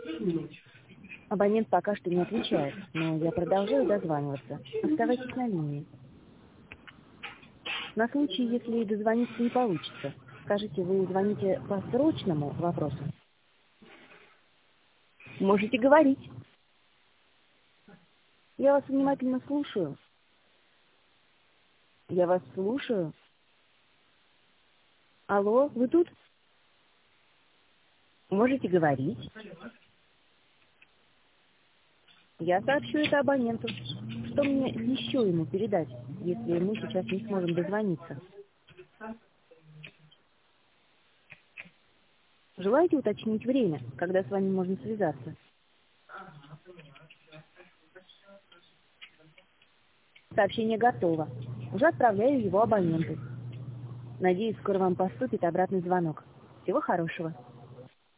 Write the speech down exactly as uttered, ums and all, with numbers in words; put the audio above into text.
Абонент пока что не отвечает, но я продолжаю дозваниваться. Оставайтесь на линии. На случай, если дозвониться не получится, скажите, вы звоните по срочному вопросу? Можете говорить. Я вас внимательно слушаю. Я вас слушаю. Алло, вы тут? Можете говорить. Я сообщу это абоненту. Что мне еще ему передать, если мы сейчас не сможем дозвониться? Желаете уточнить время, когда с вами можно связаться? Сообщение готово. Уже отправляю его абоненту. Надеюсь, скоро вам поступит обратный звонок. Всего хорошего.